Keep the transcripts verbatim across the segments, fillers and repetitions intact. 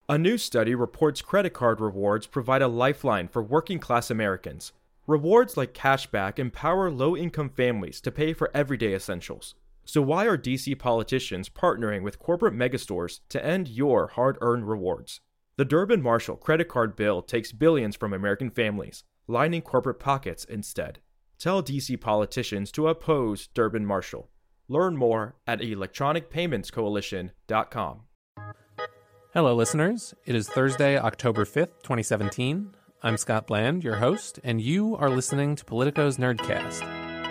A new study reports credit card rewards provide a lifeline for working-class Americans. Rewards like cashback empower low-income families to pay for everyday essentials. So why are D C politicians partnering with corporate megastores to end your hard-earned rewards? The Durbin-Marshall credit card bill takes billions from American families, lining corporate pockets instead. Tell D C politicians to oppose Durbin-Marshall. Learn more at electronic payments coalition dot com. Hello, listeners. It is Thursday, October fifth, twenty seventeen. I'm Scott Bland, your host, and you are listening to Politico's Nerdcast.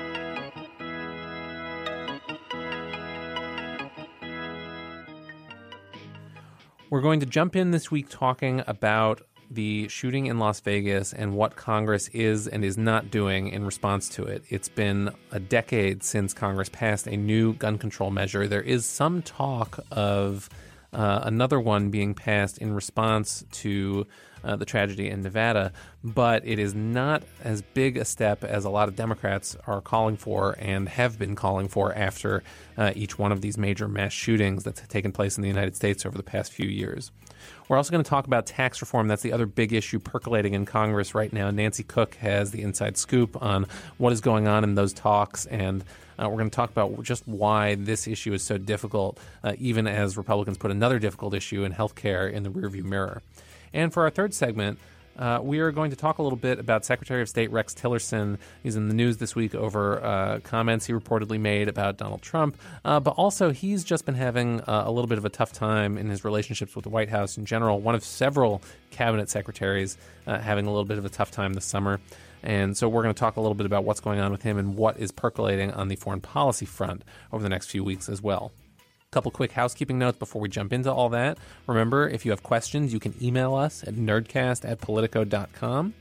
We're going to jump in this week talking about the shooting in Las Vegas and what Congress is and is not doing in response to it. It's been a decade since Congress passed a new gun control measure. There is some talk of uh, another one being passed in response to uh, the tragedy in Nevada, but it is not as big a step as a lot of Democrats are calling for and have been calling for after uh, each one of these major mass shootings that's taken place in the United States over the past few years. We're also going to talk about tax reform. That's the other big issue percolating in Congress right now. Nancy Cook has the inside scoop on what is going on in those talks, and uh, we're going to talk about just why this issue is so difficult, uh, even as Republicans put another difficult issue in health care in the rearview mirror. And for our third segment, Uh, we are going to talk a little bit about Secretary of State Rex Tillerson. He's in the news this week over uh, comments he reportedly made about Donald Trump, uh, but also he's just been having uh, a little bit of a tough time in his relationships with the White House in general. One of several cabinet secretaries uh, having a little bit of a tough time this summer. And so we're going to talk a little bit about what's going on with him and what is percolating on the foreign policy front over the next few weeks as well. Couple quick housekeeping notes before we jump into all that. Remember, if you have questions, you can email us at nerdcast at politico dot com.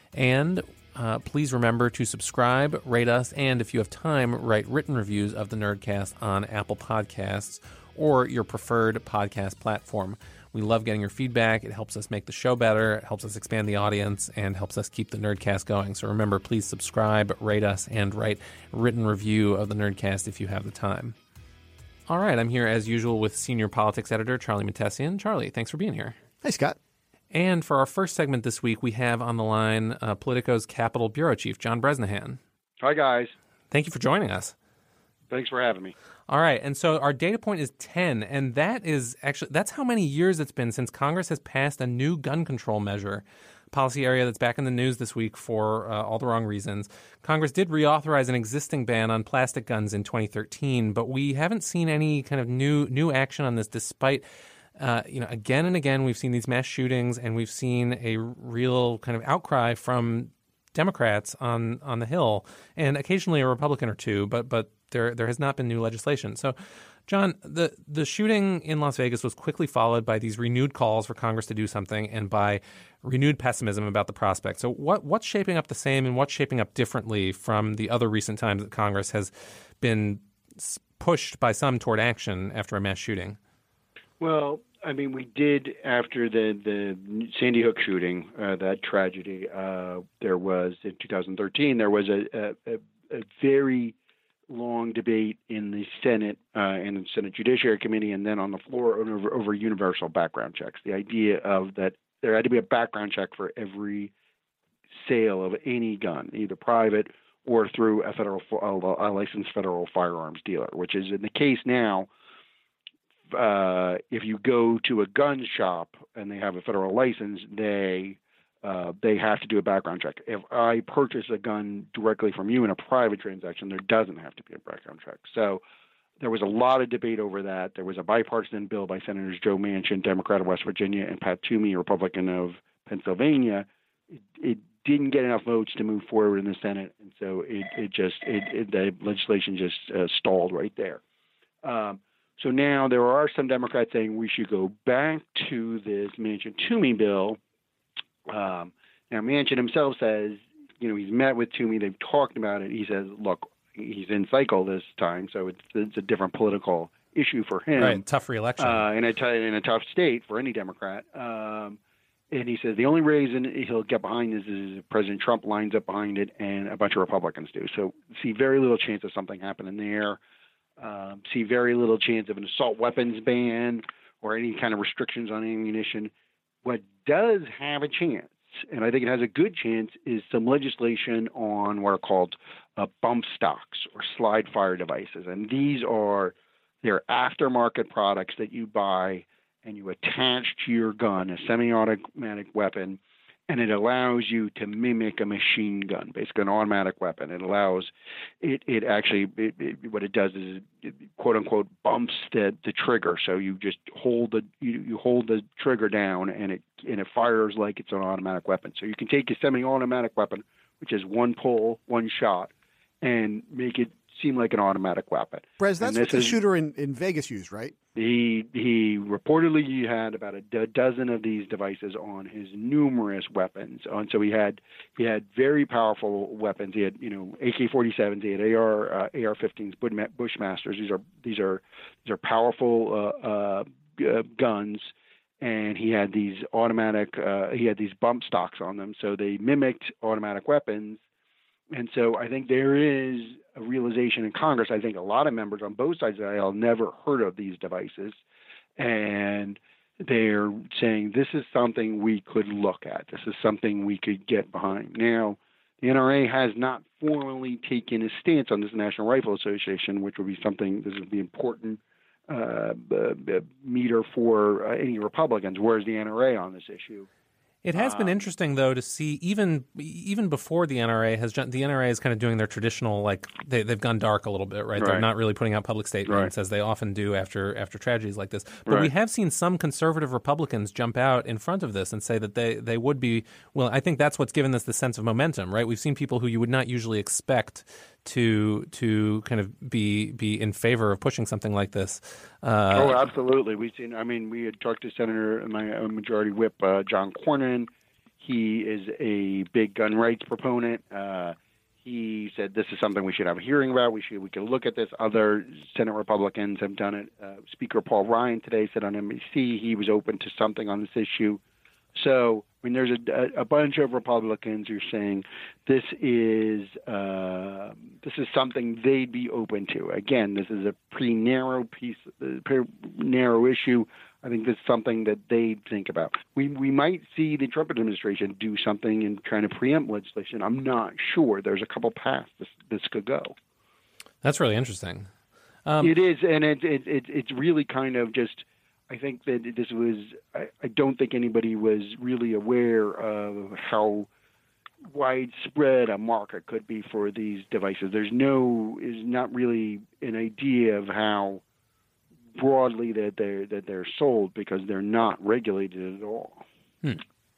And uh, please remember to subscribe, rate us, and if you have time, write written reviews of the Nerdcast on Apple Podcasts or your preferred podcast platform. We love getting your feedback. It helps us make the show better, it helps us expand the audience, and helps us keep the Nerdcast going. So remember, please subscribe, rate us, and write written review of the Nerdcast if you have the time. All right, I'm here as usual with senior politics editor Charlie Mattesian. Charlie, thanks for being here. Hey, Scott. And for our first segment this week, we have on the line uh, Politico's Capitol Bureau Chief, John Bresnahan. Hi, guys. Thank you for joining us. Thanks for having me. All right, and so our data point is ten, and that is actually, that's how many years it's been since Congress has passed a new gun control measure, policy area that's back in the news this week for uh, all the wrong reasons. Congress did reauthorize an existing ban on plastic guns in twenty thirteen, but we haven't seen any kind of new new action on this despite, uh, you know, again and again we've seen these mass shootings and we've seen a real kind of outcry from Democrats on, on the Hill and occasionally a Republican or two, but but there there has not been new legislation. So, John, the, the shooting in Las Vegas was quickly followed by these renewed calls for Congress to do something and by renewed pessimism about the prospect. So what what's shaping up the same and what's shaping up differently from the other recent times that Congress has been pushed by some toward action after a mass shooting? Well, I mean, we did after the, the Sandy Hook shooting, uh, that tragedy, uh, there was in two thousand thirteen, there was a, a, a very long debate in the Senate uh, and the Senate Judiciary Committee and then on the floor over, over universal background checks. The idea of that there had to be a background check for every sale of any gun, either private or through a federal, a licensed federal firearms dealer, which is in the case now. Uh, if you go to a gun shop and they have a federal license, they uh, they have to do a background check. If I purchase a gun directly from you in a private transaction, there doesn't have to be a background check. So there was a lot of debate over that. There was a bipartisan bill by Senators Joe Manchin, Democrat of West Virginia, and Pat Toomey, Republican of Pennsylvania. It, it didn't get enough votes to move forward in the Senate, and so it, it just it, it, the legislation just uh, stalled right there. Um, so now there are some Democrats saying we should go back to this Manchin-Toomey bill. Um, now Manchin himself says, you know, he's met with Toomey. They've talked about it. He says, look, he's in cycle this time, so it's it's a different political issue for him. Right, tough re-election. Uh, in, a t- in a tough state for any Democrat. Um, and he says the only reason he'll get behind this is if President Trump lines up behind it and a bunch of Republicans do. So see very little chance of something happening there. Um, see very little chance of an assault weapons ban or any kind of restrictions on ammunition. What does have a chance, and I think it has a good chance, is some legislation on what are called uh, bump stocks or slide fire devices. And these are they're aftermarket products that you buy and you attach to your gun, a semi-automatic weapon, and it allows you to mimic a machine gun, basically an automatic weapon. It allows it. It actually it, it, what it does is it, quote unquote bumps the, the trigger. So you just hold the you, you hold the trigger down, and it and it fires like it's an automatic weapon. So you can take a semi-automatic weapon, which is one pull, one shot, and make it seem like an automatic weapon. Brez, that's what the is, shooter in, in Vegas used, right? He he reportedly had about a d- dozen of these devices on his numerous weapons. And so he had he had very powerful weapons. He had you know A K forty-sevens. He had A R uh, A R fifteens, Bushmasters. These are these are these are powerful uh, uh, guns. And he had these automatic. Uh, he had these bump stocks on them, so they mimicked automatic weapons. And so I think there is a realization in Congress. I think a lot of members on both sides of the aisle never heard of these devices. And they're saying this is something we could look at. This is something we could get behind. Now, the N R A has not formally taken a stance on this National Rifle Association, which would be something, this would be important uh, uh, meter for uh, any Republicans. Where's the N R A on this issue? It has been Um, interesting, though, to see even even before the N R A has the N R A is kind of doing their traditional, like they they've gone dark a little bit, right? They're Right. not really putting out public statements Right. as they often do after after tragedies like this. But we Right. have seen some conservative Republicans jump out in front of this and say that they they would be. Well, I think that's what's given this the sense of momentum, right? We've seen people who you would not usually expect to to kind of be be in favor of pushing something like this. Uh, oh, absolutely. We've seen. I mean, we had talked to Senator, my uh, Majority Whip uh, John Cornyn. He is a big gun rights proponent. Uh, he said this is something we should have a hearing about. We should we can look at this. Other Senate Republicans have done it. Uh, Speaker Paul Ryan today said on N B C he was open to something on this issue. So, I mean, there's a, a bunch of Republicans who are saying this is uh, this is something they'd be open to. Again, this is a pretty narrow piece, uh, pretty narrow issue. I think this is something that they think about. We we might see the Trump administration do something in trying to preempt legislation. I'm not sure. There's a couple paths this this could go. that's really interesting. Um, It is, and it, it it it's really kind of just. I think that this was. I, I don't think anybody was really aware of how widespread a market could be for these devices. There's no is not really an idea of how broadly that they're that they're sold because they're not regulated at all. Hmm.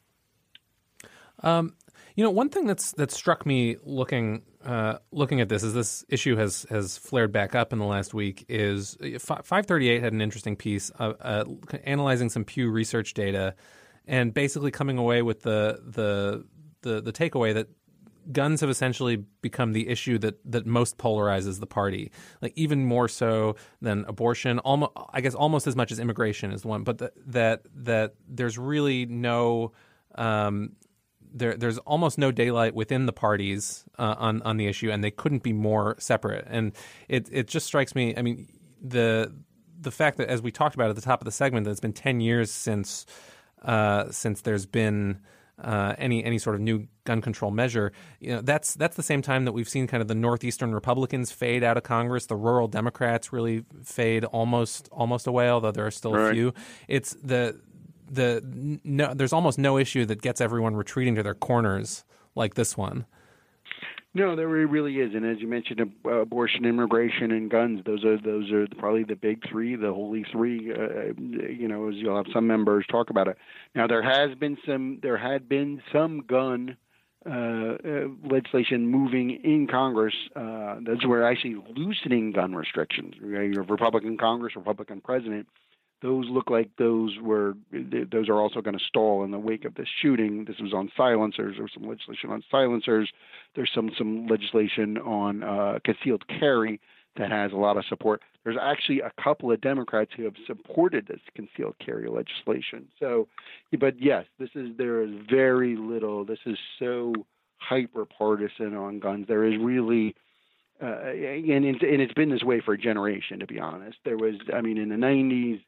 Um, you know, one thing that's that struck me looking uh, looking at this as this issue has has flared back up in the last week is five thirty-eight had an interesting piece uh, uh, analyzing some Pew Research data and basically coming away with the the the, the takeaway that guns have essentially become the issue that, that most polarizes the party, like even more so than abortion. Almost, I guess, almost as much as immigration is the one. But the, that that there's really no um, there there's almost no daylight within the parties uh, on on the issue, and they couldn't be more separate. And it it just strikes me. I mean, the the fact that, as we talked about at the top of the segment, that it's been ten years since uh, since there's been Uh, any any sort of new gun control measure, you know, that's that's the same time that we've seen kind of the northeastern Republicans fade out of Congress, the rural Democrats really fade almost almost away, although there are still Right. a few. It's the the no, there's almost no issue that gets everyone retreating to their corners like this one. No, there really is, and as you mentioned, uh, abortion, immigration, and guns. Those are those are probably the big three, the holy three. Uh, you know, as you'll have some members talk about it. Now, there has been some, there had been some gun uh, uh, legislation moving in Congress. Uh, that's where actually loosening gun restrictions. You have Republican Congress, Republican president. Those look like those were those are also going to stall in the wake of this shooting. This was on silencers. There was some legislation on silencers. There's some some legislation on uh, concealed carry that has a lot of support. There's actually a couple of Democrats who have supported this concealed carry legislation. So, but yes, this is there is very little. This is so hyper partisan on guns. There is really. Uh, and, it's, and it's been this way for a generation, to be honest. There was, I mean, in the nineties,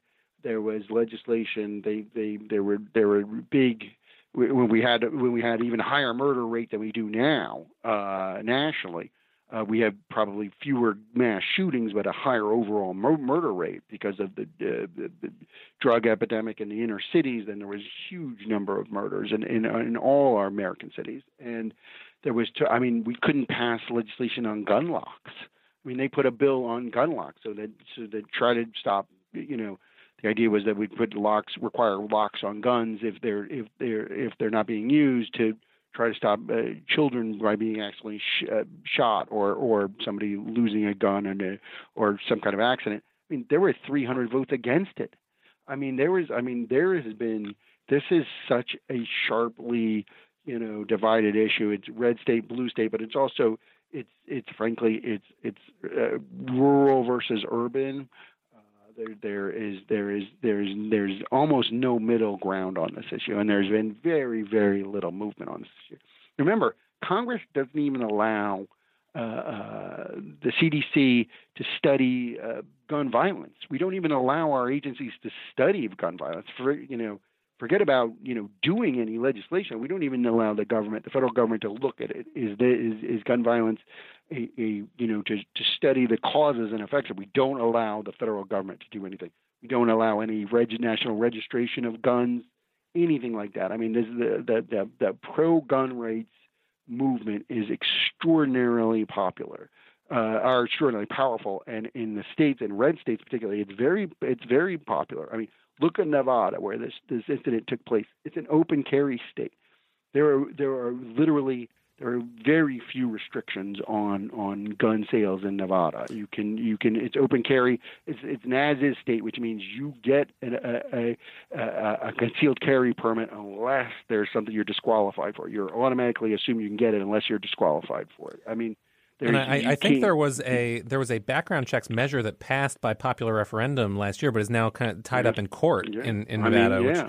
there was legislation. They they there were there were big when we had when we had even higher murder rate than we do now uh, nationally. Uh, we have probably fewer mass shootings, but a higher overall mur- murder rate because of the, uh, the, the drug epidemic in the inner cities. And there was a huge number of murders in, in, in all our American cities. And there was, t- I mean, we couldn't pass legislation on gun locks. I mean, they put a bill on gun locks so that so that try to stop. You know, the idea was that we'd put locks, require locks on guns if they're if they're if they're not being used to try to stop uh, children by being accidentally sh- uh, shot or or somebody losing a gun and a, or some kind of accident. I mean, there were three hundred votes against it. I mean, there was. I mean, there has been. This is such a sharply, you know, divided issue. It's red state, blue state, but it's also it's it's frankly it's it's uh, rural versus urban. There, there is, there is, there is, there's almost no middle ground on this issue, and there's been very, very little movement on this issue. Remember, Congress doesn't even allow uh, uh, the C D C to study uh, gun violence. We don't even allow our agencies to study gun violence. For you know, forget about you know doing any legislation. We don't even allow the government, the federal government, to look at it. Is there, is, is gun violence A, a you know to to study the causes and effects? We don't allow the federal government to do anything. We don't allow any reg, national registration of guns, anything like that. I mean, this, the, the the the pro-gun rights movement is extraordinarily popular, uh, are extraordinarily powerful, and in the states, in red states particularly, it's very it's very popular. I mean, look at Nevada where this this incident took place. It's an open carry state. There are there are literally There are very few restrictions on, on gun sales in Nevada. You can you can it's open carry. It's it's an as-is state, which means you get an, a, a a concealed carry permit unless there's something you're disqualified for. You're automatically assumed you can get it unless you're disqualified for it. I mean, and I, I think there was a there was a background checks measure that passed by popular referendum last year, but is now kind of tied yeah. up in court yeah. in, in Nevada. I mean, yeah. Which,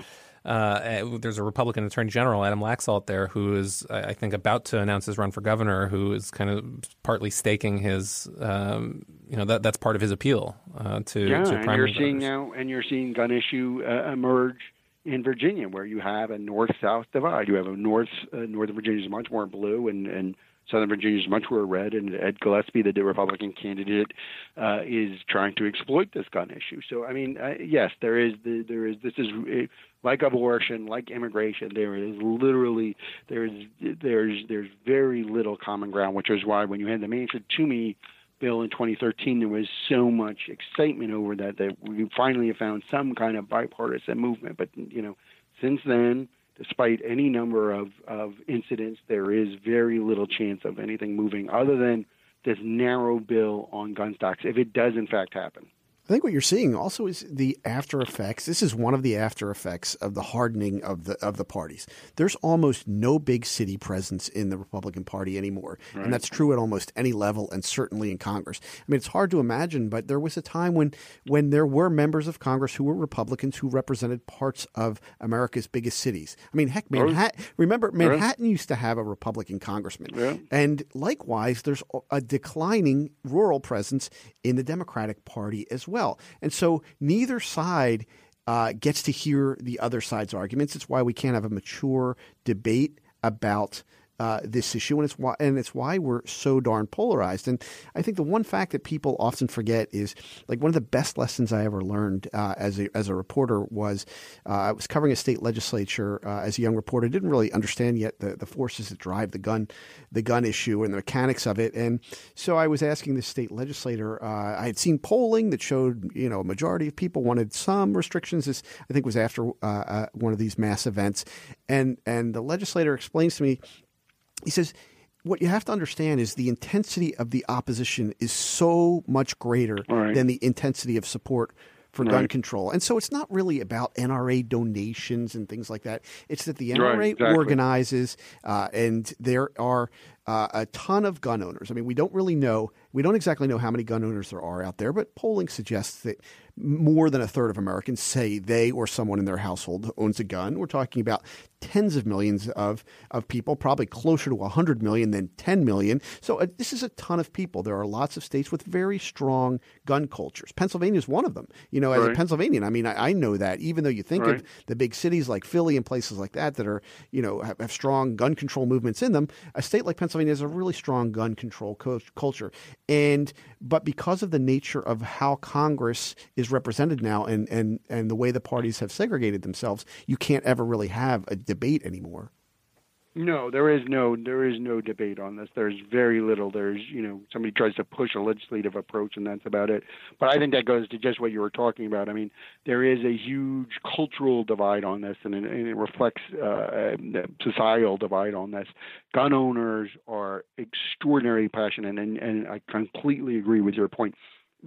Uh, there's a Republican Attorney General, Adam Laxalt, there, who is, I think, about to announce his run for governor, who is kind of partly staking his, um, you know, that that's part of his appeal uh, to, yeah, to and primary you're seeing voters. now, and you're seeing gun issue uh, emerge in Virginia, where you have a north-south divide. You have a north, uh, Northern Virginia is much more blue, and, and Southern Virginia is much more red, and Ed Gillespie, the Republican candidate, uh, is trying to exploit this gun issue. So, I mean, uh, yes, there is, the, there is, this is uh, like abortion, like immigration. There is literally, there's, there's, there's very little common ground, which is why when you had the Manchin Toomey bill in twenty thirteen, there was so much excitement over that that we finally have found some kind of bipartisan movement. But you know, since then, despite any number of, of incidents, there is very little chance of anything moving other than this narrow bill on gun stocks, if it does in fact happen. I think what you're seeing also is the after effects. This is one of the after effects of the hardening of the of the parties. There's almost no big city presence in the Republican Party anymore. Right. And that's true at almost any level and certainly in Congress. I mean, it's hard to imagine, but there was a time when when there were members of Congress who were Republicans who represented parts of America's biggest cities. I mean, heck, Manhattan, remember, Manhattan used to have a Republican congressman. Yeah. And likewise, there's a declining rural presence in the Democratic Party as well. Well. And so neither side uh, gets to hear the other side's arguments. It's why we can't have a mature debate about uh, this issue, and it's why and it's why we're so darn polarized. And I think the one fact that people often forget is, like, one of the best lessons I ever learned uh, as a as a reporter was uh, I was covering a state legislature uh, as a young reporter. I didn't really understand yet the, the forces that drive the gun the gun issue and the mechanics of it. And so I was asking the state legislator. Uh, I had seen polling that showed, you know, a majority of people wanted some restrictions. This, I think, was after uh, uh, one of these mass events, and and the legislator explains to me. He says, what you have to understand is the intensity of the opposition is so much greater right. than the intensity of support for right. gun control. And so it's not really about N R A donations and things like that. It's that the N R A right, exactly. organizes uh, and there are uh, a ton of gun owners. I mean, we don't really know. We don't exactly know how many gun owners there are out there, but polling suggests that more than a third of Americans say they or someone in their household owns a gun. We're talking about tens of millions of, of people, probably closer to one hundred million than ten million. So uh, this is a ton of people. There are lots of states with very strong gun cultures. Pennsylvania is one of them. You know, as right. a Pennsylvanian, I mean, I, I know that even though you think right. of the big cities like Philly and places like that that are, you know, have, have strong gun control movements in them, a state like Pennsylvania has a really strong gun control co- culture. And but because of the nature of how Congress is represented now and, and, and the way the parties have segregated themselves, you can't ever really have a debate anymore. No, there is no there is no debate on this. There's very little. There's, you know, somebody tries to push a legislative approach, and that's about it. But I think that goes to just what you were talking about. I mean, there is a huge cultural divide on this, and it, and it reflects uh, a societal divide on this. Gun owners are extraordinarily passionate, and, and I completely agree with your point.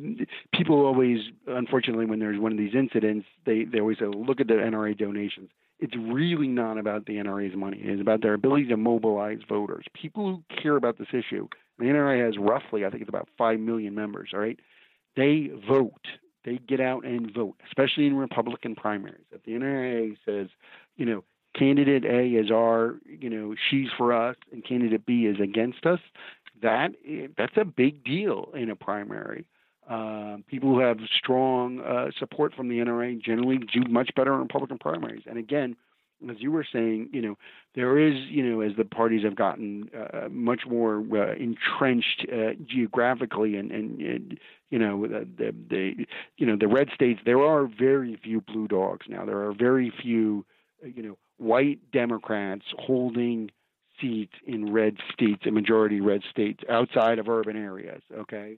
People always, unfortunately, when there's one of these incidents, they, they always say, look at the N R A donations. It's really not about the N R A's money. It's about their ability to mobilize voters. People who care about this issue, the N R A has roughly, I think it's about five million members, all right? They vote. They get out and vote, especially in Republican primaries. If the N R A says, you know, candidate A is our, you know, she's for us, and candidate B is against us, that that's a big deal in a primary. Uh, people who have strong uh, support from the N R A generally do much better in Republican primaries. And again, as you were saying, you know, there is, you know, as the parties have gotten uh, much more uh, entrenched uh, geographically, and, and, and you know, the, the, the, you know, the red states, there are very few blue dogs now. There are very few, uh, you know, white Democrats holding seats in red states, a majority red states outside of urban areas. Okay.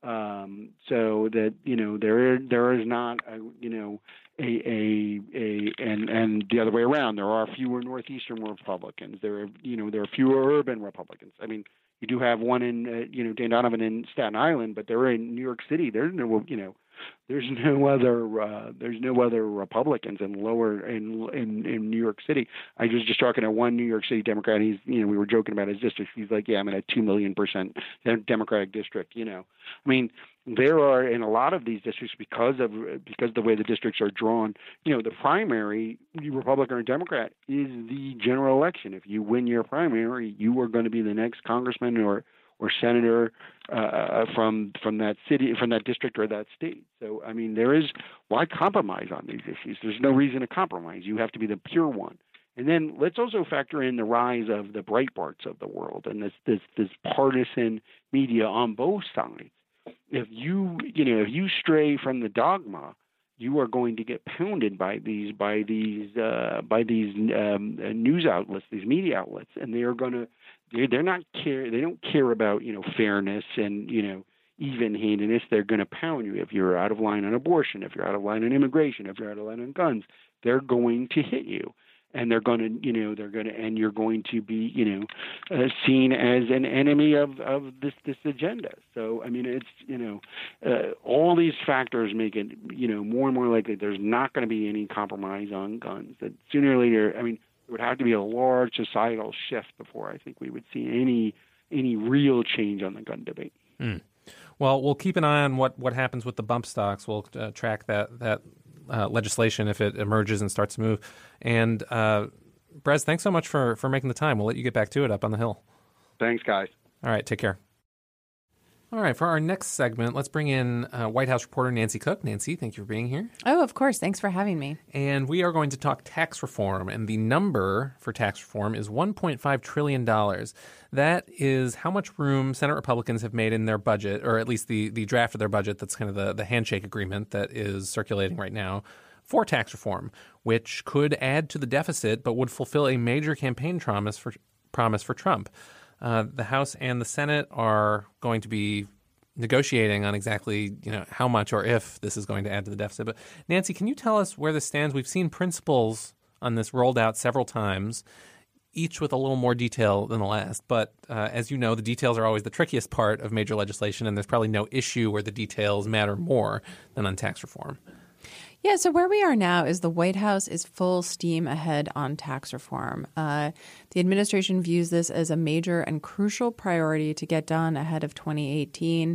Um, so that, you know, there there is not, a, you know, a, a, a, and, and the other way around, there are fewer Northeastern Republicans. There are, you know, there are fewer urban Republicans. I mean, you do have one in, uh, you know, Dan Donovan in Staten Island, but they're in New York City. There's no, you know, there's no other, uh, there's no other Republicans in lower, in, in, in New York City. I was just talking to one New York City Democrat. He's, you know, we were joking about his district. He's like, yeah, I'm in a two million percent Democratic district, you know. I mean, there are in a lot of these districts, because of because of the way the districts are drawn, you know, the primary, Republican or Democrat, is the general election. If you win your primary, you are going to be the next congressman or or senator uh, from from that city, from that district or that state. So, I mean, there is, why compromise on these issues? There's no reason to compromise. You have to be the pure one. And then let's also factor in the rise of the Breitbarts of the world and this this this partisan media on both sides. If you, you know, if you stray from the dogma, you are going to get pounded by these, by these, uh, by these um, news outlets, these media outlets, and they are going to, they're, they're not care, they don't care about, you know, fairness and, you know, even-handedness. They're going to pound you if you're out of line on abortion, if you're out of line on immigration, if you're out of line on guns. They're going to hit you. And they're going to, you know, they're going to, and you're going to be, you know, uh, seen as an enemy of, of this, this agenda. So, I mean, it's, you know, uh, all these factors make it, you know, more and more likely there's not going to be any compromise on guns. That sooner or later, I mean, it would have to be a large societal shift before I think we would see any, any real change on the gun debate. Mm. Well, we'll keep an eye on what, what happens with the bump stocks. We'll uh, track that, that, Uh, legislation if it emerges and starts to move. And uh, Brez, thanks so much for, for making the time. We'll let you get back to it up on the Hill. Thanks, guys. All right, take care. All right, for our next segment, let's bring in uh, White House reporter Nancy Cook. Nancy, thank you for being here. Oh, of course. Thanks for having me. And we are going to talk tax reform, and the number for tax reform is one point five trillion dollars. That is how much room Senate Republicans have made in their budget, or at least the, the draft of their budget that's kind of the, the handshake agreement that is circulating right now, for tax reform, which could add to the deficit but would fulfill a major campaign promise for, promise for Trump. Uh, the House and the Senate are going to be negotiating on exactly, you know, how much or if this is going to add to the deficit. But Nancy, can you tell us where this stands? We've seen principles on this rolled out several times, each with a little more detail than the last. But uh, as you know, the details are always the trickiest part of major legislation, and there's probably no issue where the details matter more than on tax reform. Yeah, so where we are now is the White House is full steam ahead on tax reform. Uh, the administration views this as a major and crucial priority to get done ahead of twenty eighteen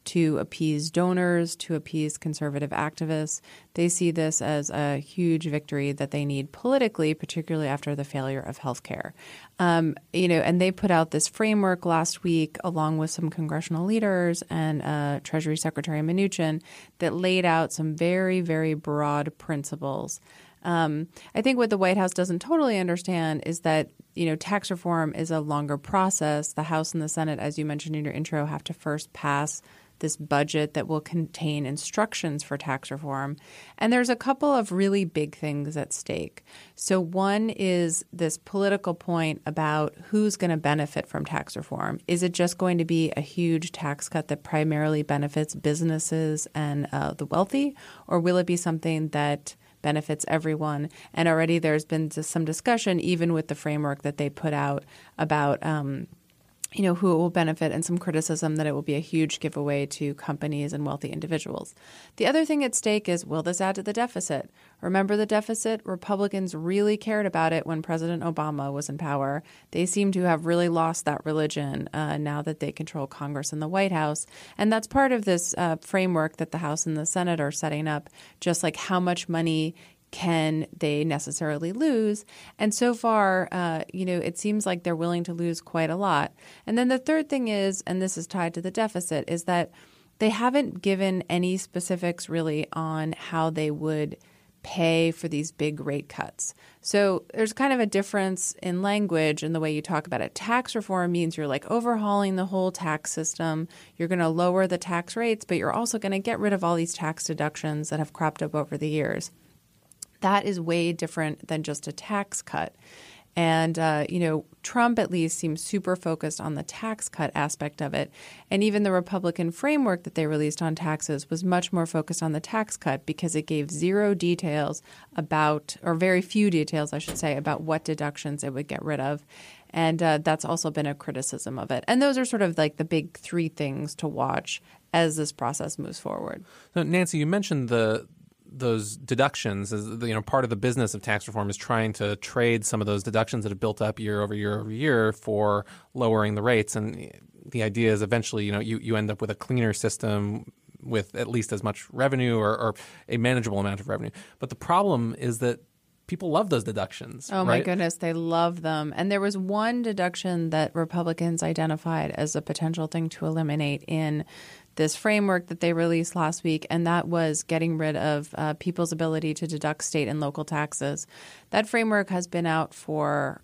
to appease donors, to appease conservative activists. They see this as a huge victory that they need politically, particularly after the failure of healthcare. Um, you know, and they put out this framework last week, along with some congressional leaders and uh, Treasury Secretary Mnuchin, that laid out some very, very broad principles. Um, I think what the White House doesn't totally understand is that, you know, tax reform is a longer process. The House and the Senate, as you mentioned in your intro, have to first pass this budget that will contain instructions for tax reform. And there's a couple of really big things at stake. So one is this political point about who's going to benefit from tax reform. Is it just going to be a huge tax cut that primarily benefits businesses and uh, the wealthy? Or will it be something that benefits everyone? And already there's been some discussion, even with the framework that they put out, about um, you know, who it will benefit, and some criticism that it will be a huge giveaway to companies and wealthy individuals. The other thing at stake is, will this add to the deficit? Remember the deficit? Republicans really cared about it when President Obama was in power. They seem to have really lost that religion uh, now that they control Congress and the White House. And that's part of this uh, framework that the House and the Senate are setting up, just like how much money can they necessarily lose? And so far, uh, you know, it seems like they're willing to lose quite a lot. And then the third thing is, and this is tied to the deficit, is that they haven't given any specifics really on how they would pay for these big rate cuts. So there's kind of a difference in language in the way you talk about it. Tax reform means you're like overhauling the whole tax system. You're going to lower the tax rates, but you're also going to get rid of all these tax deductions that have cropped up over the years. That is way different than just a tax cut. And, uh, you know, Trump at least seems super focused on the tax cut aspect of it. And even the Republican framework that they released on taxes was much more focused on the tax cut because it gave zero details about, or very few details, I should say, about what deductions it would get rid of. And uh, that's also been a criticism of it. And those are sort of like the big three things to watch as this process moves forward. So, Nancy, you mentioned the those deductions. As you know, part of the business of tax reform is trying to trade some of those deductions that have built up year over year over year for lowering the rates. And the idea is eventually, you know, you, you end up with a cleaner system with at least as much revenue or, or a manageable amount of revenue. But the problem is that people love those deductions. Oh, my right? goodness. They love them. And there was one deduction that Republicans identified as a potential thing to eliminate in this framework that they released last week, and that was getting rid of uh, people's ability to deduct state and local taxes. That framework has been out for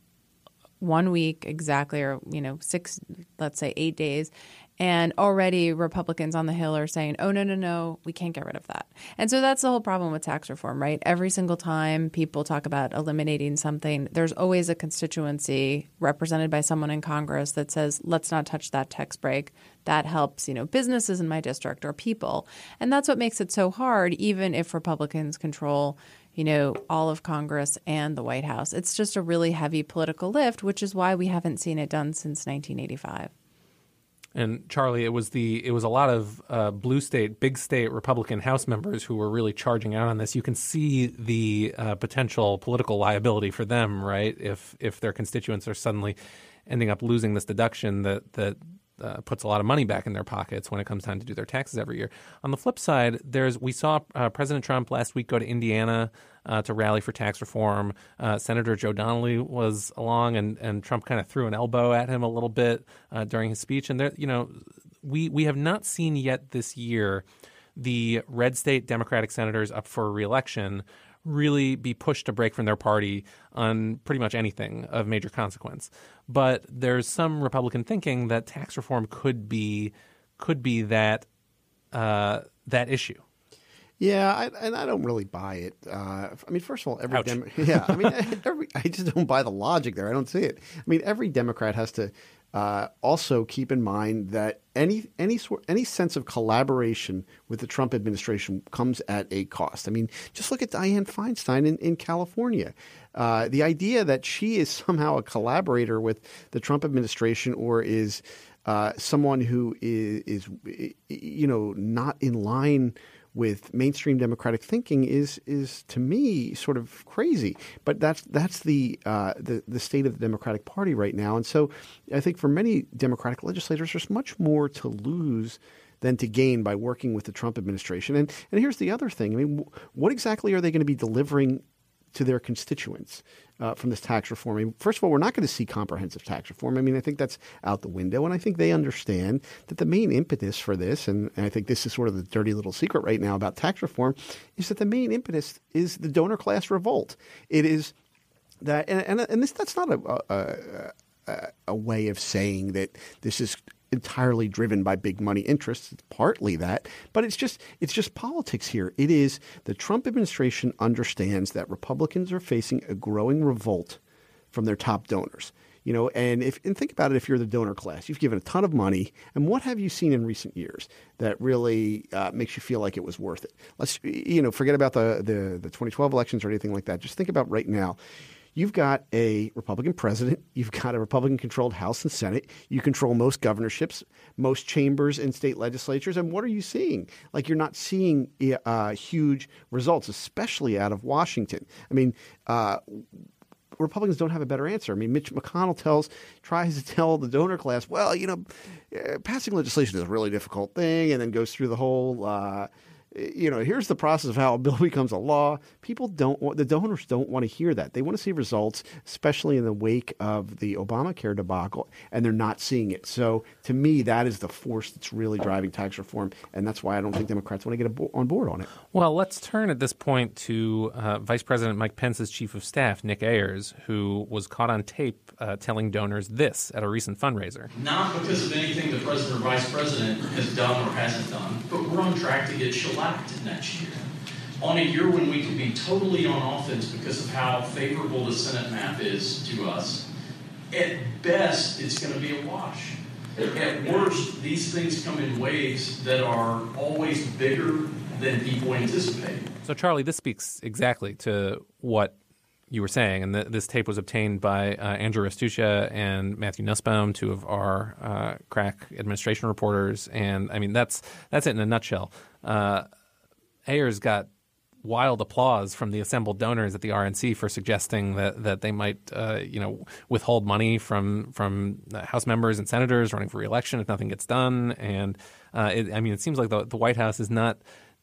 one week exactly, or, you know, six, let's say eight days. And already Republicans on the Hill are saying, oh, no, no, no, we can't get rid of that. And so that's the whole problem with tax reform, right? Every single time people talk about eliminating something, there's always a constituency represented by someone in Congress that says, let's not touch that tax break. That helps, you know, businesses in my district or people. And that's what makes it so hard, even if Republicans control, you know, all of Congress and the White House. It's just a really heavy political lift, which is why we haven't seen it done since nineteen eighty-five. And Charlie, it was the it was a lot of uh, blue state, big state Republican House members who were really charging out on this. You can see the uh, potential political liability for them, right? If if their constituents are suddenly ending up losing this deduction that that uh, puts a lot of money back in their pockets when it comes time to do their taxes every year. On the flip side, there's we saw uh, President Trump last week go to Indiana uh, to rally for tax reform. Uh, Senator Joe Donnelly was along, and, and Trump kind of threw an elbow at him a little bit uh, during his speech. And there, you know, we we have not seen yet this year the red state Democratic senators up for re-election really be pushed to break from their party on pretty much anything of major consequence. But there's some Republican thinking that tax reform could be could be that uh, that issue. Yeah, I, and I don't really buy it. Uh, I mean, first of all, every Dem- yeah, I mean, every, I just don't buy the logic there. I don't see it. I mean, every Democrat has to uh, also keep in mind that any any sort any sense of collaboration with the Trump administration comes at a cost. I mean, just look at Dianne Feinstein in, in California. Uh, the idea that she is somehow a collaborator with the Trump administration or is uh, someone who is, is, you know, not in line with mainstream Democratic thinking is is to me sort of crazy. But that's that's the uh, the the state of the Democratic Party right now. And so I think for many Democratic legislators, there's much more to lose than to gain by working with the Trump administration. And and here's the other thing. I mean, what exactly are they going to be delivering to their constituents uh, from this tax reform? I mean, first of all, we're not going to see comprehensive tax reform. I mean, I think that's out the window. And I think they understand that the main impetus for this, and, and I think this is sort of the dirty little secret right now about tax reform, is that the main impetus is the donor class revolt. It is that, and, and, and this that's not a, a, a, a way of saying that this is entirely driven by big money interests. It's partly that, but it's just it's just politics here. It is the Trump administration understands that Republicans are facing a growing revolt from their top donors. You know, and if and think about it, if you're the donor class, you've given a ton of money, and what have you seen in recent years that really uh, makes you feel like it was worth it? Let's you know forget about the the the twenty twelve elections or anything like that. Just think about right now. You've got a Republican president. You've got a Republican-controlled House and Senate. You control most governorships, most chambers in state legislatures. And what are you seeing? Like, you're not seeing uh, huge results, especially out of Washington. I mean, uh, Republicans don't have a better answer. I mean, Mitch McConnell tells tries to tell the donor class, well, you know, uh, passing legislation is a really difficult thing, and then goes through the whole uh, – you know, here's the process of how a bill becomes a law. People don't want, the donors don't want to hear that. They want to see results, especially in the wake of the Obamacare debacle, and they're not seeing it. So to me, that is the force that's really driving tax reform, and that's why I don't think Democrats want to get on board on it. Well, let's turn at this point to uh, Vice President Mike Pence's chief of staff, Nick Ayers, who was caught on tape uh, telling donors this at a recent fundraiser. Not because of anything the president or vice president has done or hasn't done, but we're on track to get shellacked next year. On a year when we can be totally on offense because of how favorable the Senate map is to us, at best, it's going to be a wash. At worst, these things come in waves that are always bigger than people anticipate. So, Charlie, this speaks exactly to what you were saying, and th- this tape was obtained by uh, Andrew Rastuccia and Matthew Nussbaum, two of our uh, crack administration reporters, and I mean that's that's it in a nutshell. Uh, Ayers got wild applause from the assembled donors at the R N C for suggesting that that they might, uh, you know, withhold money from from House members and senators running for re-election if nothing gets done. And uh, it, I mean, it seems like the, the White House is not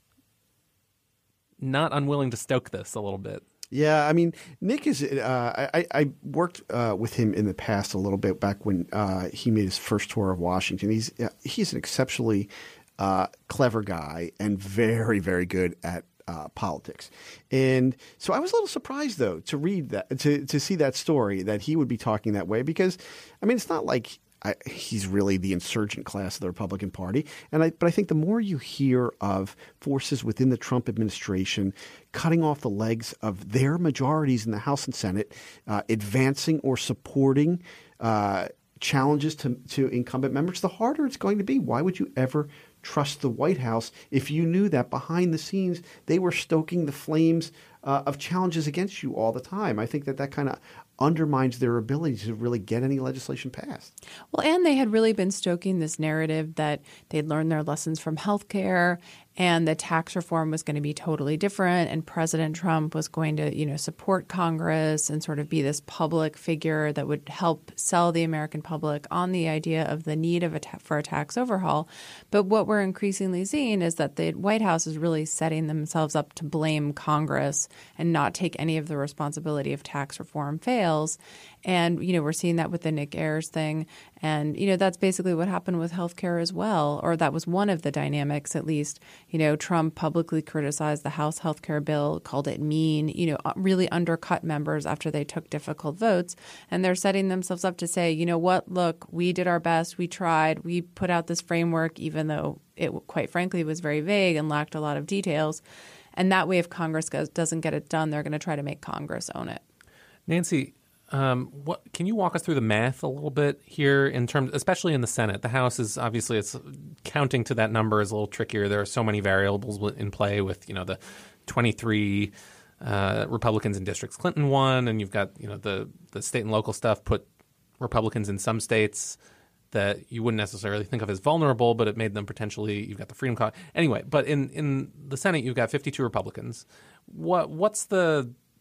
not unwilling to stoke this a little bit. Yeah, I mean, Nick is. Uh, I, I worked uh, with him in the past a little bit back when uh, he made his first tour of Washington. He's uh, he's an exceptionally uh, clever guy and very, very good at uh, politics. And so I was a little surprised, though, to read that, to to see that story that he would be talking that way, because I mean, it's not like I, he's really the insurgent class of the Republican Party. And I, but I think the more you hear of forces within the Trump administration cutting off the legs of their majorities in the House and Senate, uh, advancing or supporting uh, challenges to, to incumbent members, the harder it's going to be. Why would you ever trust the White House if you knew that behind the scenes they were stoking the flames uh, of challenges against you all the time? I think that that kind of undermines their ability to really get any legislation passed. Well, and they had really been stoking this narrative that they'd learned their lessons from healthcare and the tax reform was going to be totally different, and President Trump was going to, you know, support Congress and sort of be this public figure that would help sell the American public on the idea of the need of a ta- for a tax overhaul. But what we're increasingly seeing is that the White House is really setting themselves up to blame Congress and not take any of the responsibility if tax reform fails. And, you know, we're seeing that with the Nick Ayers thing. And, you know, that's basically what happened with healthcare as well, or that was one of the dynamics, at least. You know, Trump publicly criticized the House healthcare bill, called it mean, you know, really undercut members after they took difficult votes. And they're setting themselves up to say, you know what, look, we did our best. We tried. We put out this framework, even though it, quite frankly, was very vague and lacked a lot of details. And that way, if Congress goes, doesn't get it done, they're going to try to make Congress own it. Nancy, Um, what can you walk us through the math a little bit here in terms, especially in the Senate? The House is obviously it's counting to that number is a little trickier. There are so many variables in play with, you know, the twenty-three uh, Republicans in districts Clinton won, and you've got, you know, the the state and local stuff put Republicans in some states that you wouldn't necessarily think of as vulnerable, but it made them potentially. You've got the Freedom Caucus anyway. But in in the Senate, you've got fifty-two Republicans. What what's the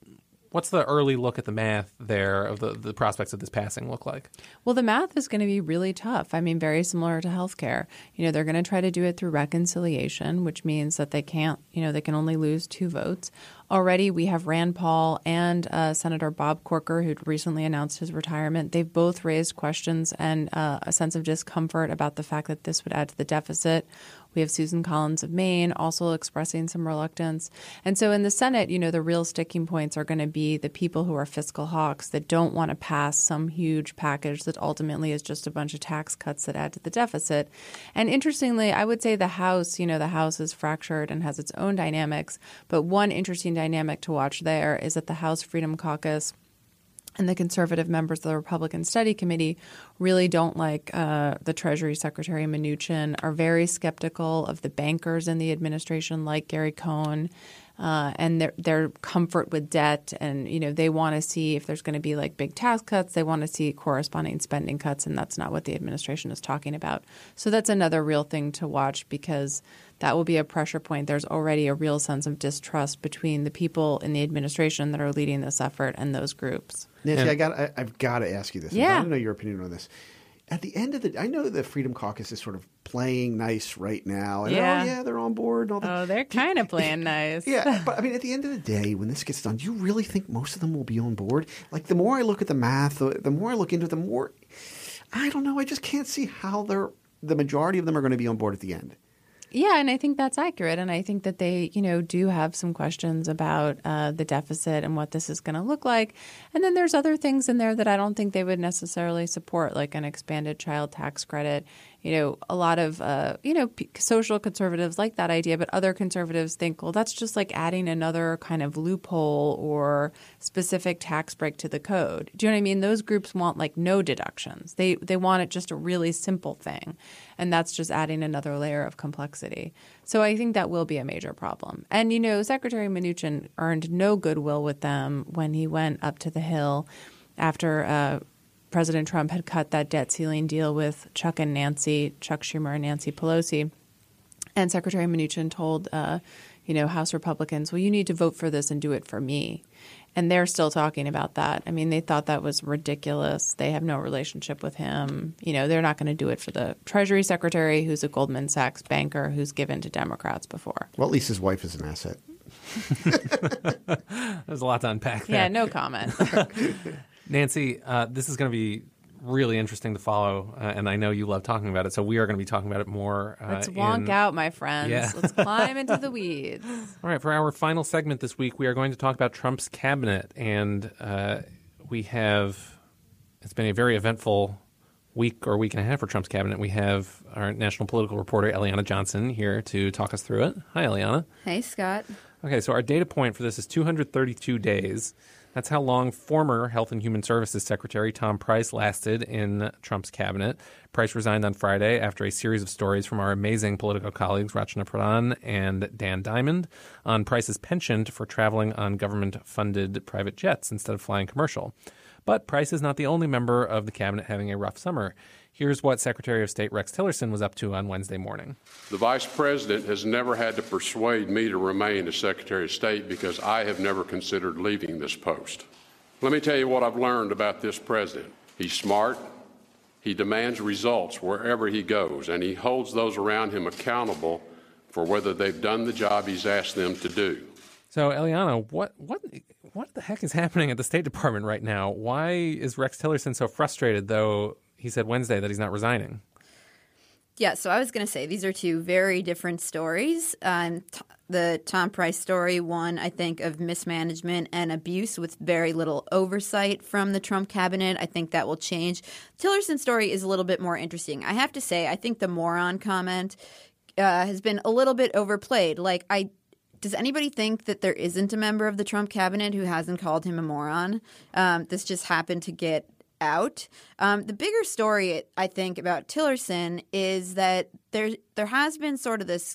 What's the early look at the math there of the, the prospects of this passing look like? Well, the math is going to be really tough. I mean, very similar to healthcare. You know, they're going to try to do it through reconciliation, which means that they can't, you know, they can only lose two votes. Already, we have Rand Paul and uh, Senator Bob Corker, who recently announced his retirement. They've both raised questions and uh, a sense of discomfort about the fact that this would add to the deficit. We have Susan Collins of Maine also expressing some reluctance. And so in the Senate, you know, the real sticking points are going to be the people who are fiscal hawks that don't want to pass some huge package that ultimately is just a bunch of tax cuts that add to the deficit. And interestingly, I would say the House, you know, the House is fractured and has its own dynamics. But one interesting dynamic to watch there is that the House Freedom Caucus and the conservative members of the Republican Study Committee really don't like uh, the Treasury Secretary Mnuchin, are very skeptical of the bankers in the administration like Gary Cohn uh, and their, their comfort with debt. And, you know, they want to see if there's going to be like big tax cuts. They want to see corresponding spending cuts, and that's not what the administration is talking about. So that's another real thing to watch because that will be a pressure point. There's already a real sense of distrust between the people in the administration that are leading this effort and those groups. Nancy, And- I got, I, I've got to ask you this. Yeah. I want to know your opinion on this. At the end of the, I know the Freedom Caucus is sort of playing nice right now, and Yeah. oh yeah, they're on board and all that. Oh, they're kind of playing nice. Yeah, but I mean, at the end of the day, when this gets done, do you really think most of them will be on board? Like, the more I look at the math, the, the more I look into it, the more I don't know. I just can't see how they're the majority of them are going to be on board at the end. Yeah, and I think that's accurate. And I think that they, you know, do have some questions about uh, the deficit and what this is going to look like. And then there's other things in there that I don't think they would necessarily support, like an expanded child tax credit. You know, a lot of, uh, you know, p- social conservatives like that idea, but other conservatives think, well, that's just like adding another kind of loophole or specific tax break to the code. Do you know what I mean? Those groups want like no deductions. They they want it just a really simple thing. And that's just adding another layer of complexity. So I think that will be a major problem. And, you know, Secretary Mnuchin earned no goodwill with them when he went up to the Hill after uh, President Trump had cut that debt ceiling deal with Chuck and Nancy, Chuck Schumer and Nancy Pelosi. And Secretary Mnuchin told, uh, you know, House Republicans, well, you need to vote for this and do it for me. And they're still talking about that. I mean, they thought that was ridiculous. They have no relationship with him. You know, they're not going to do it for the Treasury Secretary, who's a Goldman Sachs banker who's given to Democrats before. Well, at least his wife is an asset. There's a lot to unpack there. Yeah, no comment. Nancy, uh, this is going to be really interesting to follow, uh, and I know you love talking about it, so we are going to be talking about it more. Uh, Let's wonk in... out, my friends. Yeah. Let's climb into the weeds. All right, for our final segment this week, we are going to talk about Trump's cabinet, and uh, we have – it's been a very eventful week or week and a half for Trump's cabinet. We have our national political reporter, Eliana Johnson, here to talk us through it. Hi, Eliana. Hey, Scott. Okay, so our data point for this is two hundred thirty-two days. That's how long former Health and Human Services Secretary Tom Price lasted in Trump's cabinet. Price resigned on Friday after a series of stories from our amazing political colleagues Rachna Pradhan and Dan Diamond on Price's penchant for traveling on government-funded private jets instead of flying commercial. But Price is not the only member of the cabinet having a rough summer. Here's what Secretary of State Rex Tillerson was up to on Wednesday morning. The Vice President has never had to persuade me to remain as Secretary of State because I have never considered leaving this post. Let me tell you what I've learned about this President. He's smart, he demands results wherever he goes, and he holds those around him accountable for whether they've done the job he's asked them to do. So, Eliana, what what what the heck is happening at the State Department right now? Why is Rex Tillerson so frustrated, though he said Wednesday that he's not resigning? Yeah, so I was going to say these are two very different stories. Um, t- the Tom Price story, one, I think, of mismanagement and abuse with very little oversight from the Trump cabinet. I think that will change. Tillerson's story is a little bit more interesting. I have to say, I think the moron comment uh, has been a little bit overplayed. Like, I Does anybody think that there isn't a member of the Trump cabinet who hasn't called him a moron? Um, this just happened to get out. Um, the bigger story, I think, about Tillerson is that there there has been sort of this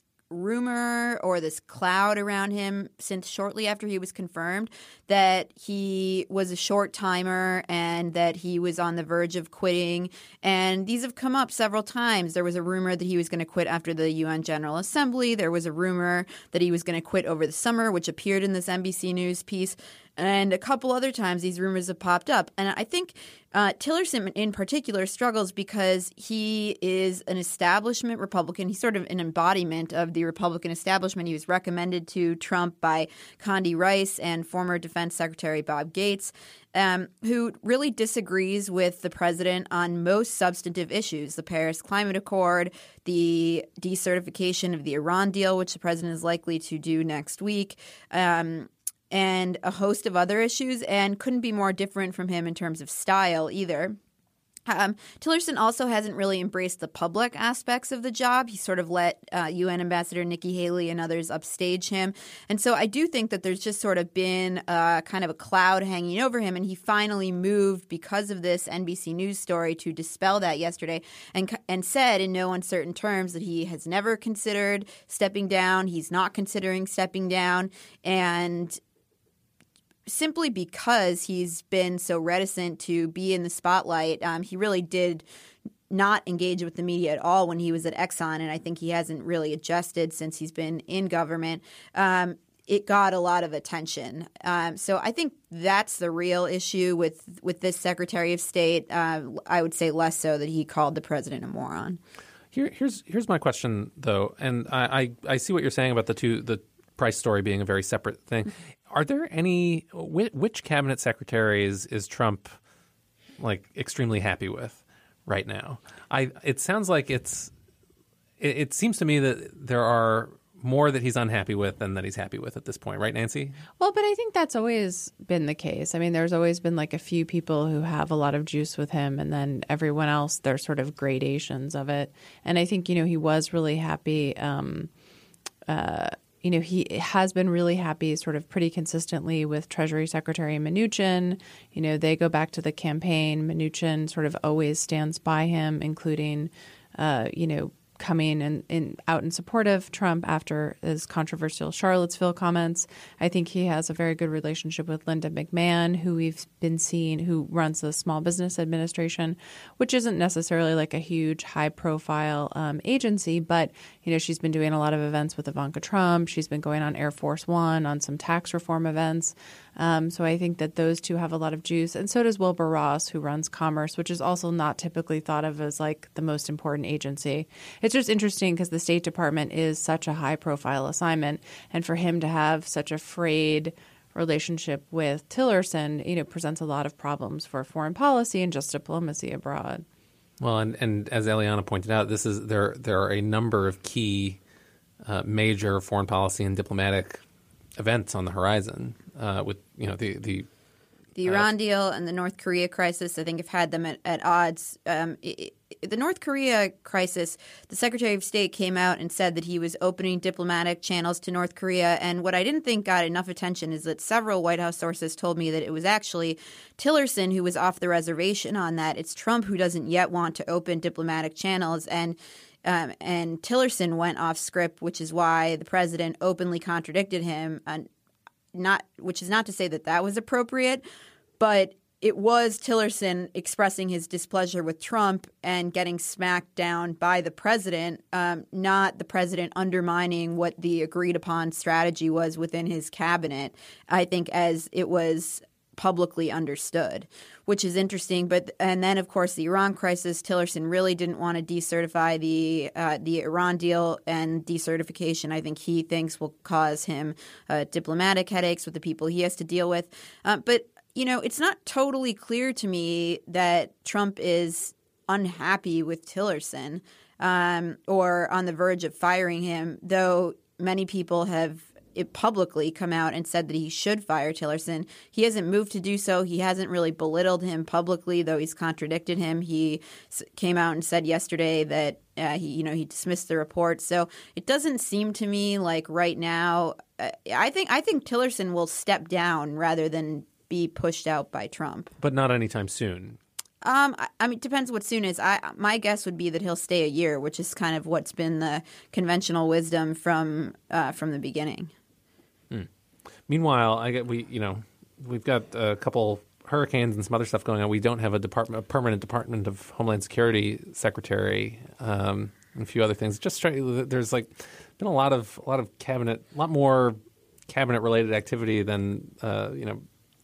rumor or this cloud around him since shortly after he was confirmed that he was a short timer and that he was on the verge of quitting. And these have come up several times. There was a rumor that he was going to quit after the U N General Assembly. There was a rumor that he was going to quit over the summer, which appeared in this N B C News piece. And a couple other times these rumors have popped up. And I think uh, Tillerson in particular struggles because he is an establishment Republican. He's sort of an embodiment of the Republican establishment. He was recommended to Trump by Condi Rice and former Defense Secretary Bob Gates, um, who really disagrees with the president on most substantive issues, the Paris Climate Accord, the decertification of the Iran deal, which the president is likely to do next week, um, and a host of other issues, and couldn't be more different from him in terms of style either. Um, Tillerson also hasn't really embraced the public aspects of the job. He sort of let uh, U N Ambassador Nikki Haley and others upstage him. And so I do think that there's just sort of been uh, kind of a cloud hanging over him. And he finally moved because of this N B C News story to dispel that yesterday and, and said in no uncertain terms that he has never considered stepping down. He's not considering stepping down. And simply because he's been so reticent to be in the spotlight, um, he really did not engage with the media at all when he was at Exxon, and I think he hasn't really adjusted since he's been in government. Um, it got a lot of attention. Um, so I think that's the real issue with, with this Secretary of State. Uh, I would say less so that he called the president a moron. Here, here's here's my question, though, and I, I, I see what you're saying about the two the Price story being a very separate thing. Are there any which, which cabinet secretaries is Trump like extremely happy with right now? I it sounds like it's it, it seems to me that there are more that he's unhappy with than that he's happy with at this point, right, Nancy? Well, but I think that's always been the case. I mean, there's always been like a few people who have a lot of juice with him, and then everyone else, there's sort of gradations of it. And I think, you know, he was really happy. Um, uh, You know, he has been really happy sort of pretty consistently with Treasury Secretary Mnuchin. You know, they go back to the campaign. Mnuchin sort of always stands by him, including, uh, you know, coming in, in out in support of Trump after his controversial Charlottesville comments. I think he has a very good relationship with Linda McMahon, who we've been seeing, who runs the Small Business Administration, which isn't necessarily like a huge high-profile um, agency, but, you know, she's been doing a lot of events with Ivanka Trump. She's been going on Air Force One, on some tax reform events. Um, so I think that those two have a lot of juice. And so does Wilbur Ross, who runs Commerce, which is also not typically thought of as like the most important agency. It's just interesting because the State Department is such a high-profile assignment, and for him to have such a frayed relationship with Tillerson, you know, presents a lot of problems for foreign policy and just diplomacy abroad. Well, and, and as Eliana pointed out, this is there. There are a number of key, uh, major foreign policy and diplomatic events on the horizon. Uh, with you know the the the Iran uh, deal and the North Korea crisis, I think, have had them at, at odds. Um, it, it, the North Korea crisis, the Secretary of State came out and said that he was opening diplomatic channels to North Korea. And what I didn't think got enough attention is that several White House sources told me that it was actually Tillerson who was off the reservation on that. It's Trump who doesn't yet want to open diplomatic channels. And Um, and Tillerson went off script, which is why the president openly contradicted him. And not, which is not to say that that was appropriate, but it was Tillerson expressing his displeasure with Trump and getting smacked down by the president, um, not the president undermining what the agreed upon strategy was within his cabinet. I think as it was publicly understood, which is interesting. But and then, of course, the Iran crisis, Tillerson really didn't want to decertify the uh, the Iran deal, and decertification, I think he thinks, will cause him uh, diplomatic headaches with the people he has to deal with. Uh, but, you know, it's not totally clear to me that Trump is unhappy with Tillerson um, or on the verge of firing him, though many people have it publicly come out and said that he should fire Tillerson. He hasn't moved to do so. He hasn't really belittled him publicly, though he's contradicted him. He came out and said yesterday that uh, he, you know, he dismissed the report. So it doesn't seem to me like right now. Uh, I think I think Tillerson will step down rather than be pushed out by Trump, but not anytime soon. Um, I, I mean, it depends what soon is. I my guess would be that he'll stay a year, which is kind of what's been the conventional wisdom from uh, from the beginning. Hmm. Meanwhile, I get we you know we've got a couple hurricanes and some other stuff going on. We don't have a department, a permanent Department of Homeland Security secretary, um, and a few other things. Just try, there's like been a lot of a lot of cabinet, a lot more cabinet related activity than uh, you know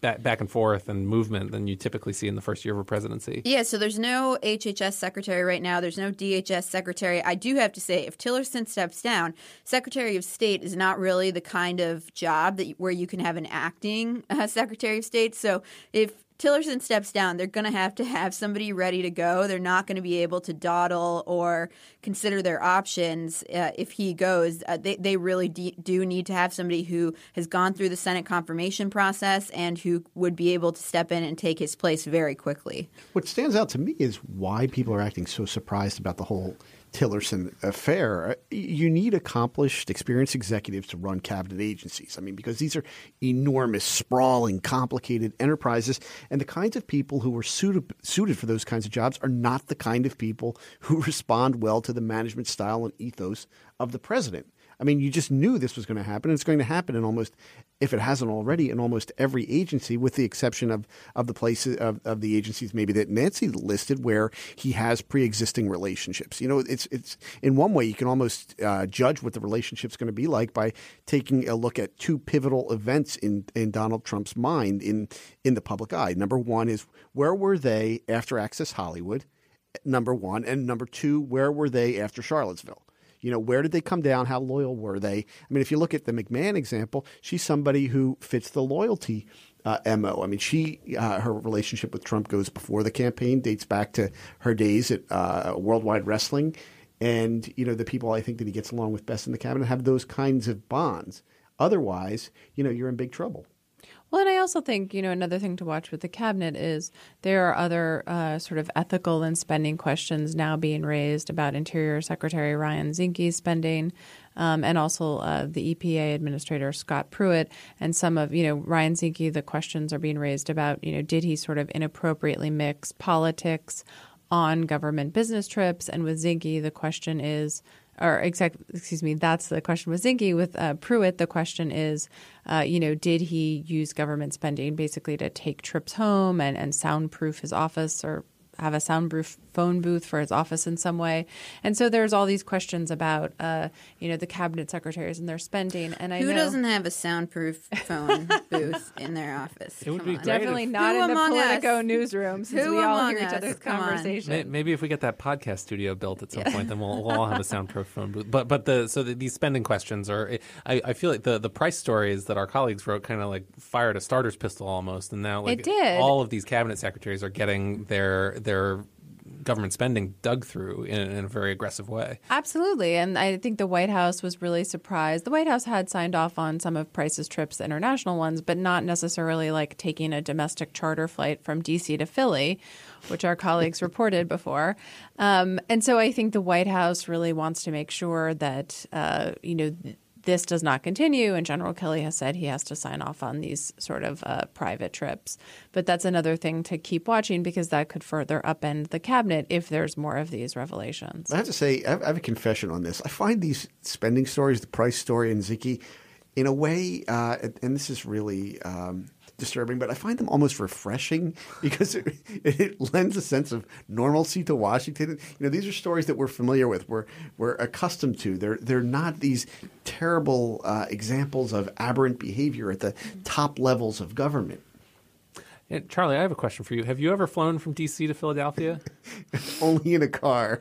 back, back and forth and movement than you typically see in the first year of a presidency. Yeah, so there's no H H S secretary right now. There's no D H S secretary. I do have to say, if Tillerson steps down, Secretary of State is not really the kind of job that where you can have an acting uh, Secretary of State. So if Tillerson steps down, they're going to have to have somebody ready to go. They're not going to be able to dawdle or consider their options uh, if he goes. Uh, they, they really de- do need to have somebody who has gone through the Senate confirmation process and who would be able to step in and take his place very quickly. What stands out to me is why people are acting so surprised about the whole Tillerson affair. You need accomplished, experienced executives to run cabinet agencies. I mean, because these are enormous, sprawling, complicated enterprises, and the kinds of people who are suited, suited for those kinds of jobs are not the kind of people who respond well to the management style and ethos of the president. I mean, you just knew this was going to happen. And it's going to happen in almost, if it hasn't already, in almost every agency, with the exception of of the places of, of the agencies maybe that Nancy listed, where he has pre-existing relationships. You know, it's it's in one way you can almost uh, judge what the relationship's going to be like by taking a look at two pivotal events in in Donald Trump's mind in in the public eye. Number one is, where were they after Access Hollywood? Number one, and number two, where were they after Charlottesville? You know, where did they come down? How loyal were they? I mean, if you look at the McMahon example, she's somebody who fits the loyalty uh, M O. I mean, she uh, her relationship with Trump goes before the campaign, dates back to her days at uh, Worldwide Wrestling. And, you know, the people I think that he gets along with best in the cabinet have those kinds of bonds. Otherwise, you know, you're in big trouble. Well, and I also think, you know, another thing to watch with the cabinet is there are other uh, sort of ethical and spending questions now being raised about Interior Secretary Ryan Zinke's spending, um, and also uh, the E P A Administrator Scott Pruitt, and some of, you know, Ryan Zinke, the questions are being raised about, you know, did he sort of inappropriately mix politics on government business trips? And with Zinke, the question is, or exact, excuse me, that's the question with Zinke. With uh, Pruitt, the question is, uh, you know, did he use government spending basically to take trips home and, and soundproof his office, or have a soundproof phone booth for his office in some way? And so there's all these questions about, uh, you know, the cabinet secretaries and their spending. And I Who know, doesn't have a soundproof phone booth in their office? It would Come be on. great. definitely if, not Who in the among Politico us? newsroom, since Who we all among hear each us? other's Come on. conversation. may- maybe if we get that podcast studio built at some point, then we'll, we'll all have a soundproof phone booth. But but the so the, these spending questions are, I, I feel like the, the price stories that our colleagues wrote kind of like fired a starter's pistol almost, and now like It did. all of these cabinet secretaries are getting their their government spending dug through in, in a very aggressive way. Absolutely. And I think the White House was really surprised. The White House had signed off on some of Price's trips, the international ones, but not necessarily like taking a domestic charter flight from D C to Philly, which our colleagues reported before. Um, and so I think the White House really wants to make sure that, uh, you know, th- this does not continue. And General Kelly has said he has to sign off on these sort of uh, private trips. But that's another thing to keep watching, because that could further upend the cabinet if there's more of these revelations. I have to say, I have, I have a confession on this. I find these spending stories, the Price story and Zinke, in a way, uh, and this is really um, disturbing, but I find them almost refreshing, because it, it lends a sense of normalcy to Washington. You know, these are stories that we're familiar with, we're we're accustomed to. They're they're not these terrible uh, examples of aberrant behavior at the top levels of government. Yeah, Charlie, I have a question for you. Have you ever flown from D C to Philadelphia? Only in a car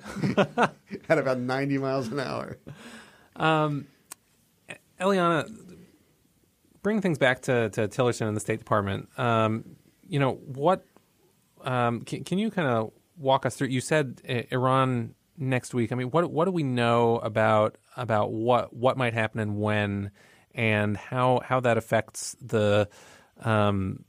at about ninety miles an hour. Um, Eliana, bring things back to, to Tillerson and the State Department. Um, you know, what um, can, can you kind of walk us through? You said uh, Iran next week. I mean, what what do we know about about what what might happen and when, and how how that affects the um,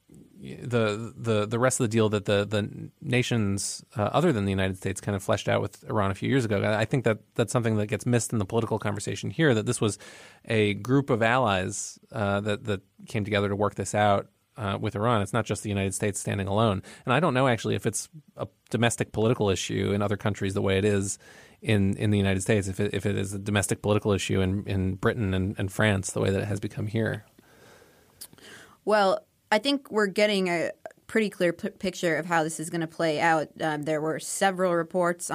the the the rest of the deal that the the nations uh, other than the United States kind of fleshed out with Iran a few years ago? I think that that's something that gets missed in the political conversation here, that this was a group of allies uh, that that came together to work this out uh, with Iran. It's not just the United States standing alone. And I don't know actually if it's a domestic political issue in other countries the way it is in, in the United States, if it, if it is a domestic political issue in, in Britain and, and France the way that it has become here. Well, I think we're getting a pretty clear p- picture of how this is going to play out. Um, there were several reports on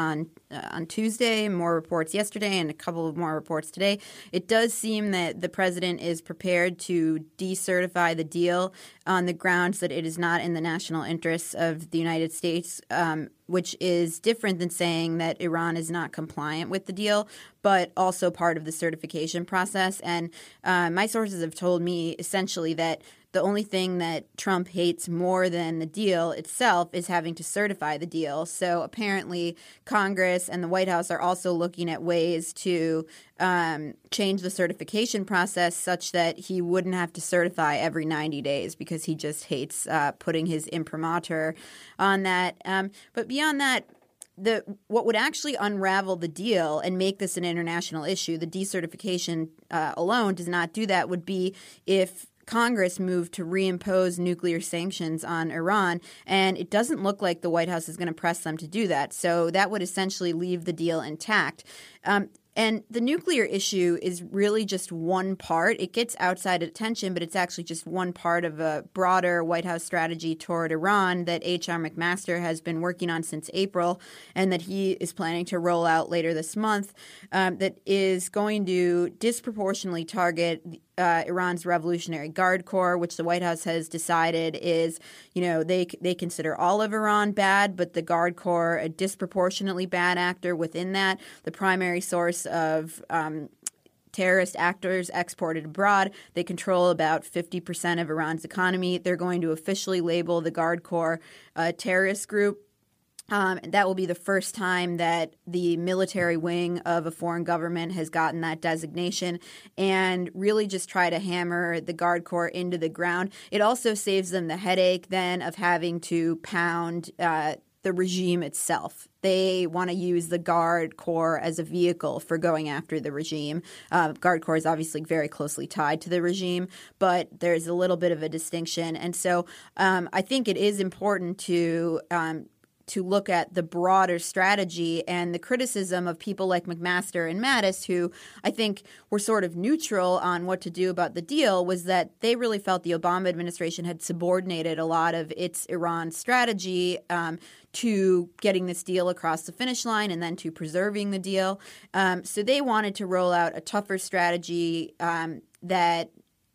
uh, on Tuesday, more reports yesterday, and a couple of more reports today. It does seem that the president is prepared to decertify the deal on the grounds that it is not in the national interests of the United States, um, which is different than saying that Iran is not compliant with the deal, but also part of the certification process. And uh, my sources have told me essentially that the only thing that Trump hates more than the deal itself is having to certify the deal. So apparently Congress and the White House are also looking at ways to um, change the certification process such that he wouldn't have to certify every ninety days because he just hates uh, putting his imprimatur on that. Um, but beyond that, The what would actually unravel the deal and make this an international issue, the decertification uh, alone does not do that, would be if Congress moved to reimpose nuclear sanctions on Iran, and it doesn't look like the White House is going to press them to do that. So that would essentially leave the deal intact. Um, And the nuclear issue is really just one part. It gets outside attention, but it's actually just one part of a broader White House strategy toward Iran that H R McMaster has been working on since April and that he is planning to roll out later this month, um, that is going to disproportionately target uh, Iran's Revolutionary Guard Corps, which the White House has decided is, you know, they they consider all of Iran bad, but the Guard Corps a disproportionately bad actor within that. The primary source of um, terrorist actors exported abroad. They control about fifty percent of Iran's economy. They're going to officially label the Guard Corps a terrorist group. Um, that will be the first time that the military wing of a foreign government has gotten that designation, and really just try to hammer the Guard Corps into the ground. It also saves them the headache then of having to pound uh, the regime itself. They want to use the Guard Corps as a vehicle for going after the regime. Uh, Guard Corps is obviously very closely tied to the regime, but there's a little bit of a distinction. And so um, I think it is important to um, to look at the broader strategy, and the criticism of people like McMaster and Mattis, who I think were sort of neutral on what to do about the deal, was that they really felt the Obama administration had subordinated a lot of its Iran strategy um, to getting this deal across the finish line and then to preserving the deal. Um, so they wanted to roll out a tougher strategy um, that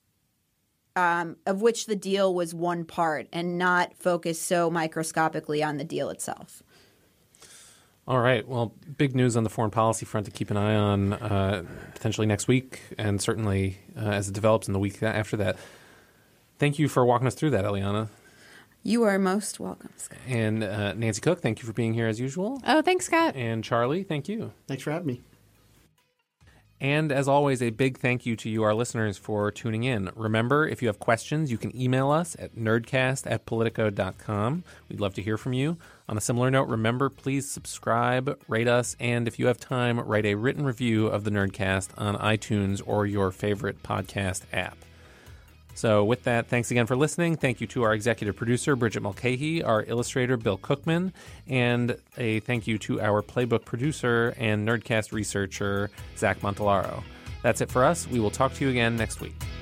Um, of which the deal was one part and not focus so microscopically on the deal itself. All right. Well, big news on the foreign policy front to keep an eye on uh, potentially next week and certainly uh, as it develops in the week after that. Thank you for walking us through that, Eliana. You are most welcome, Scott. And uh, Nancy Cook, thank you for being here as usual. Oh, thanks, Scott. And Charlie, thank you. Thanks for having me. And as always, a big thank you to you, our listeners, for tuning in. Remember, if you have questions, you can email us at nerdcast at politico dot com. We'd love to hear from you. On a similar note, remember, please subscribe, rate us, and if you have time, write a written review of the Nerdcast on iTunes or your favorite podcast app. So with that, thanks again for listening. Thank you to our executive producer, Bridget Mulcahy, our illustrator, Bill Cookman, and a thank you to our playbook producer and Nerdcast researcher, Zach Montellaro. That's it for us. We will talk to you again next week.